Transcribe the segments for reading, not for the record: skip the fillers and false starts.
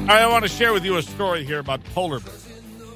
I want to share with you a story here about polar bears.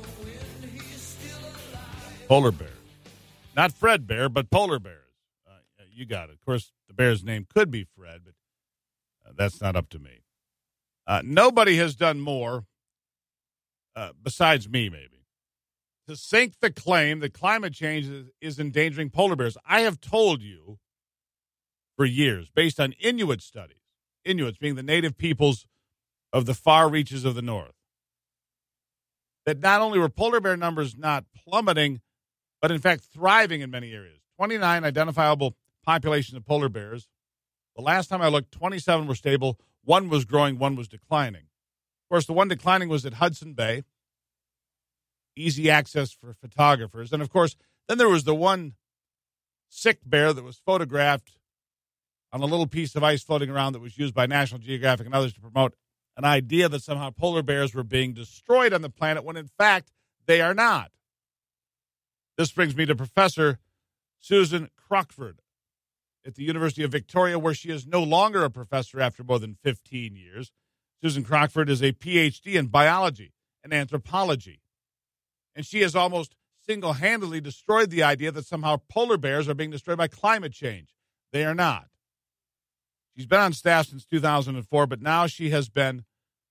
Polar bears. Not Fred Bear, but polar bears. You got it. Of course, the bear's name could be Fred, but that's not up to me. Nobody has done more, besides me maybe, to sink the claim that climate change is endangering polar bears. I have told you for years, based on Inuit studies, Inuits being the native peoples of the far reaches of the north, that not only were polar bear numbers not plummeting, but in fact thriving in many areas. 29 identifiable populations of polar bears. The last time I looked, 27 were stable. One was growing, one was declining. Of course, the one declining was at Hudson Bay. Easy access for photographers. And of course, then there was the one sick bear that was photographed on a little piece of ice floating around that was used by National Geographic and others to promote an idea that somehow polar bears were being destroyed on the planet when in fact they are not. This brings me to Professor Susan Crockford at the University of Victoria, where she is no longer a professor after more than 15 years. Susan Crockford is a PhD in biology and anthropology, and she has almost single-handedly destroyed the idea that somehow polar bears are being destroyed by climate change. They are not. She's been on staff since 2004, but now she's been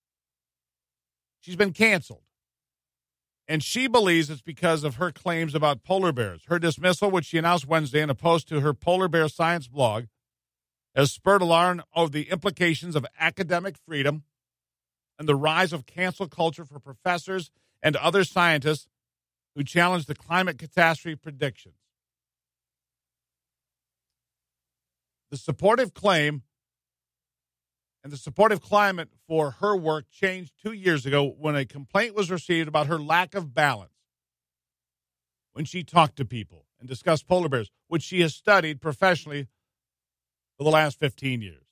canceled. And she believes it's because of her claims about polar bears. Her dismissal, which she announced Wednesday in a post to her Polar Bear Science blog, has spurred alarm of the implications of academic freedom and the rise of cancel culture for professors and other scientists who challenge the climate catastrophe predictions. The supportive claim and the supportive climate for her work changed 2 years ago when a complaint was received about her lack of balance when she talked to people and discussed polar bears, which she has studied professionally for the last 15 years.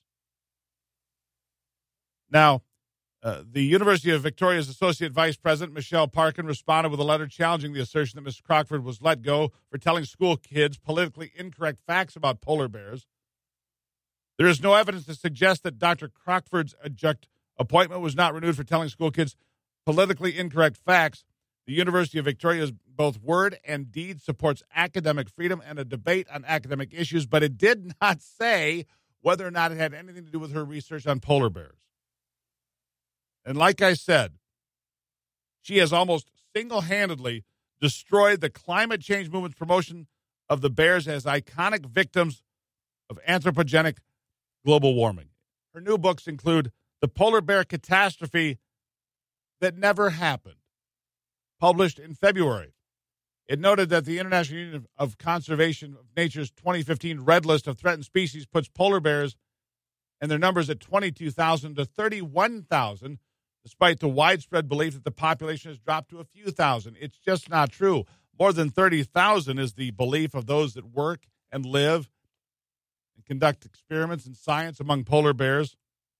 Now, the University of Victoria's Associate Vice President, Michelle Parkin, responded with a letter challenging the assertion that Ms. Crockford was let go for telling school kids politically incorrect facts about polar bears. There is no evidence to suggest that Dr. Crockford's appointment was not renewed for telling school kids politically incorrect facts. The University of Victoria's both word and deed supports academic freedom and a debate on academic issues, but it did not say whether or not it had anything to do with her research on polar bears. And like I said, she has almost single-handedly destroyed the climate change movement's promotion of the bears as iconic victims of anthropogenic global warming. Her new books include The Polar Bear Catastrophe That Never Happened, published in February. It noted that the International Union of Conservation of Nature's 2015 Red List of Threatened Species puts polar bears and their numbers at 22,000 to 31,000, despite the widespread belief that the population has dropped to a few thousand. It's just not true. More than 30,000 is the belief of those that work and live and conduct experiments in science among polar bears.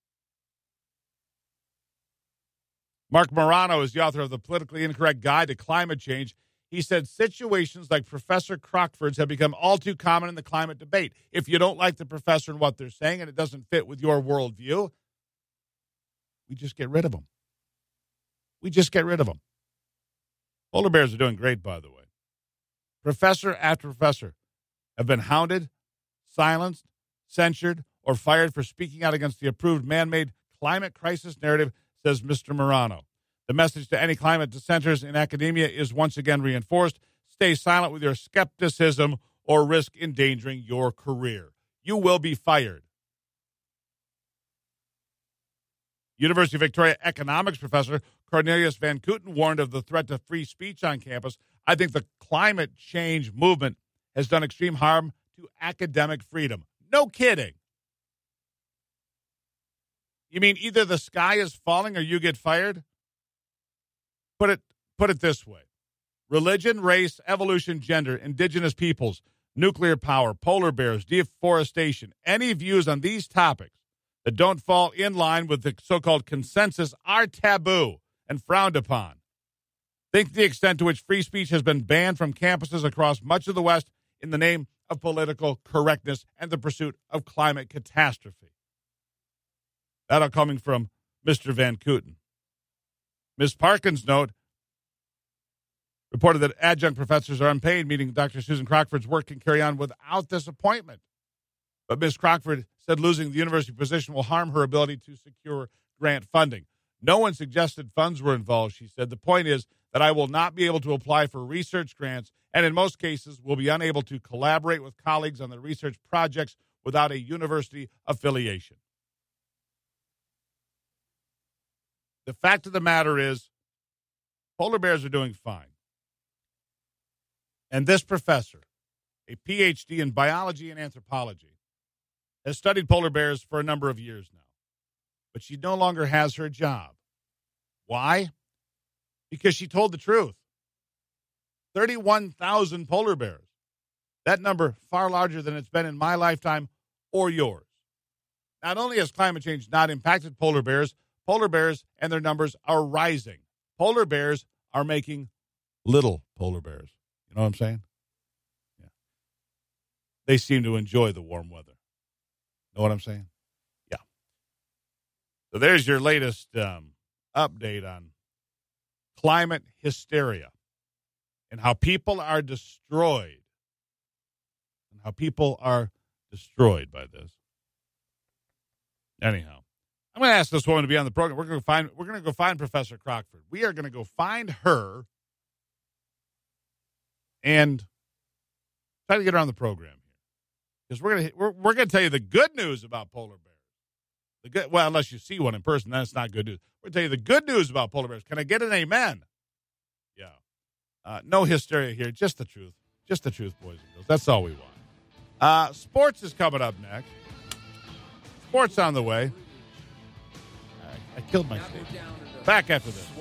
Mark Morano is the author of The Politically Incorrect Guide to Climate Change. He said situations like Professor Crockford's have become all too common in the climate debate. If you don't like the professor and what they're saying and it doesn't fit with your worldview, we just get rid of them. We just get rid of them. Polar bears are doing great, by the way. Professor after professor have been hounded, silenced, censured, or fired for speaking out against the approved man-made climate crisis narrative, says Mr. Morano. The message to any climate dissenters in academia is once again reinforced. Stay silent with your skepticism or risk endangering your career. You will be fired. University of Victoria economics professor Cornelius Van Kooten warned of the threat to free speech on campus. I think the climate change movement has done extreme harm to academic freedom. No kidding. You mean either the sky is falling or you get fired? Put it this way. Religion, race, evolution, gender, indigenous peoples, nuclear power, polar bears, deforestation, any views on these topics that don't fall in line with the so-called consensus are taboo and frowned upon. Think the extent to which free speech has been banned from campuses across much of the West in the name of political correctness and the pursuit of climate catastrophe. That all coming from Mr. Van Kooten. Ms. Parkin's note reported that adjunct professors are unpaid, meaning Dr. Susan Crockford's work can carry on without this appointment. But Ms. Crockford said losing the university position will harm her ability to secure grant funding. No one suggested funds were involved, she said. The point is that I will not be able to apply for research grants, and in most cases will be unable to collaborate with colleagues on the research projects without a university affiliation. The fact of the matter is, polar bears are doing fine. And this professor, a PhD in biology and anthropology, has studied polar bears for a number of years now. But she no longer has her job. Why? Because she told the truth. 31,000 polar bears. That number far larger than it's been in my lifetime or yours. Not only has climate change not impacted polar bears and their numbers are rising. Polar bears are making little polar bears. You know what I'm saying? Yeah. They seem to enjoy the warm weather. Know what I'm saying? Yeah. So there's your latest update on climate hysteria and how people are destroyed. And how people are destroyed by this. Anyhow, I'm going to ask this woman to be on the program. We're going to go find Professor Crockford. We are going to go find her and try to get her on the program here, because we're going to tell you the good news about polar bears. Well, unless you see one in person, that's not good news. We're going to tell you the good news about polar bears. Can I get an amen? Yeah. No hysteria here. Just the truth. Just the truth, boys and girls. That's all we want. Sports is coming up next. Sports on the way. I killed my statement. Back after this.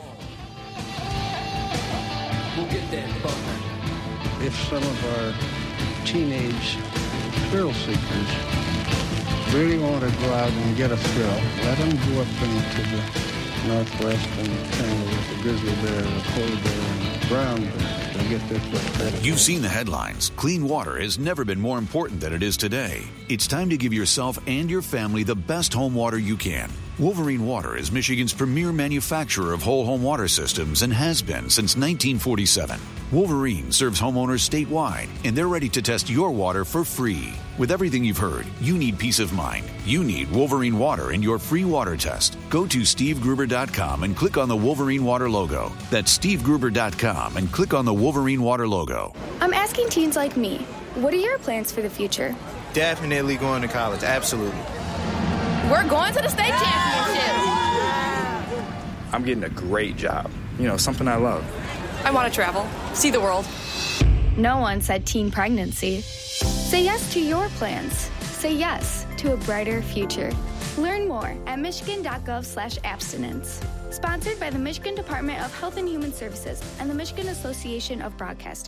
We'll get that. If some of our teenage thrill seekers really want to go out and get a thrill, let them go up into the Northwest and tangle with a grizzly bear, a polar bear, and a brown bear. They'll get their foot better. You've seen the headlines. Clean water has never been more important than it is today. It's time to give yourself and your family the best home water you can. Wolverine Water is Michigan's premier manufacturer of whole home water systems and has been since 1947. Wolverine serves homeowners statewide, and they're ready to test your water for free. With everything you've heard, you need peace of mind. You need Wolverine Water in your free water test. Go to SteveGruber.com and click on the Wolverine Water logo. That's SteveGruber.com and click on the Wolverine Water logo. I'm asking teens like me, what are your plans for the future? Definitely going to college, absolutely. We're going to the state championship. I'm getting a great job. Something I love. I want to travel, see the world. No one said teen pregnancy. Say yes to your plans. Say yes to a brighter future. Learn more at michigan.gov/abstinence. Sponsored by the Michigan Department of Health and Human Services and the Michigan Association of Broadcasters.